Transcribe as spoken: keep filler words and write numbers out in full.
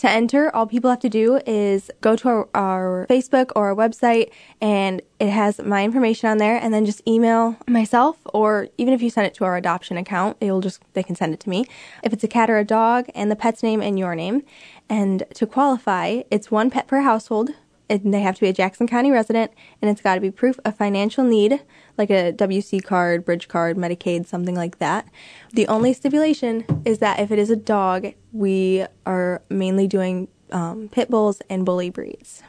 To enter, all people have to do is go to our, our Facebook or our website, and it has my information on there, and then just email myself, or even if you send it to our adoption account, it'll just they can send it to me. If it's a cat or a dog, and the pet's name and your name. And to qualify, it's one pet per household, and they have to be a Jackson County resident, and it's got to be proof of financial need, like a W C card, Bridge card, Medicaid, something like that. The only stipulation is that if it is a dog, we are mainly doing um, pit bulls and bully breeds.